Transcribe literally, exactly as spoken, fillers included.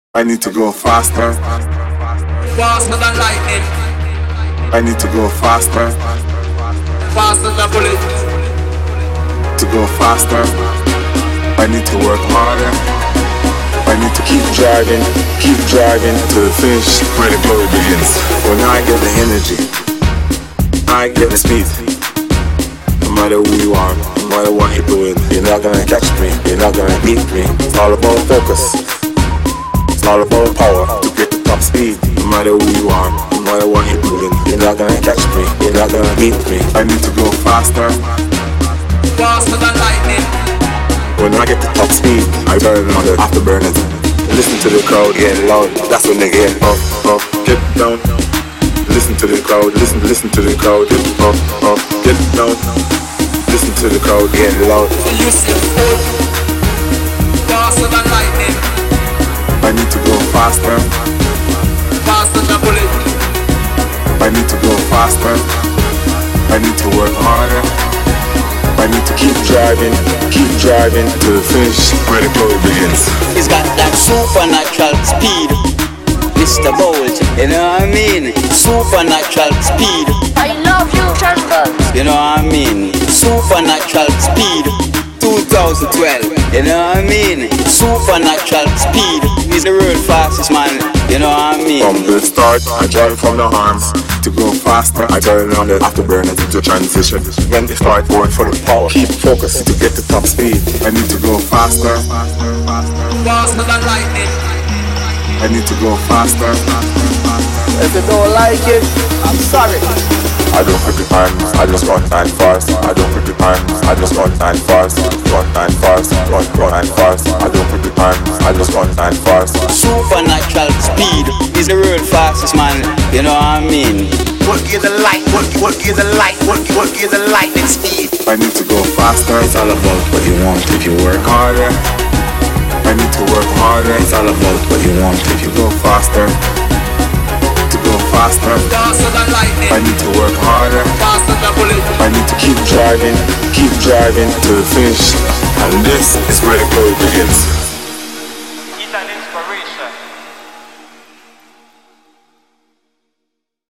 I need to go faster. Faster than lightning. I need to go faster. Faster than bullet. To go faster, I need to work harder. I need to keep driving, keep driving to the finish where the glory begins. When I get the energy, I get the speed. No matter who you are, no matter what you're doing, you're not gonna catch me, you're not gonna beat me. It's all about focus. It's all about power to get the top speed. No matter who you are, no matter what you're doing, you're not gonna catch me, you're not gonna beat me. I need to go faster. Faster than lightning. When I get the top speed, I turn on the afterburners. Listen to the crowd getting loud. That's when they get up, up, get down. Listen to the crowd, listen, listen to the crowd. Get up, up, get down. Listen to the crowd getting loud. You see food. Faster than lightning. I need to go faster. Faster than bullet. I need to go faster. I need to work harder. I need to keep driving, keep driving to the finish where the glory begins. He's got that supernatural speed, Mister Bolt, you know what I mean? Supernatural speed. I love you, Transverse. You know what I mean? Supernatural speed. two thousand twelve, you know what I mean? Supernatural speed. He's the real fastest man, you know what I mean? From the start, I drive from the arms. To go faster, I turn on the afterburners into transition. When they start going for the power, keep focused to get the top speed. I need to go faster. Faster than lightning. I need to go faster. If you don't like it, I'm sorry. I don't put the time, I just run time fast. I don't put the time, I just run time fast. Run time fast, run, run time fast. I don't put the time, I just run time fast. Supernatural speed. He's the real fastest man, you know what I mean? What is the light? What what is the light? What what is the lightning speed? I need to go faster. It's all about what you want if you work. Harder. I need to work harder. It's all about what you want if you Go faster. To go faster. Faster than lightning. I need to work harder. Faster than bullet. I need to keep driving, keep driving to the finish. And this is where the glory begins.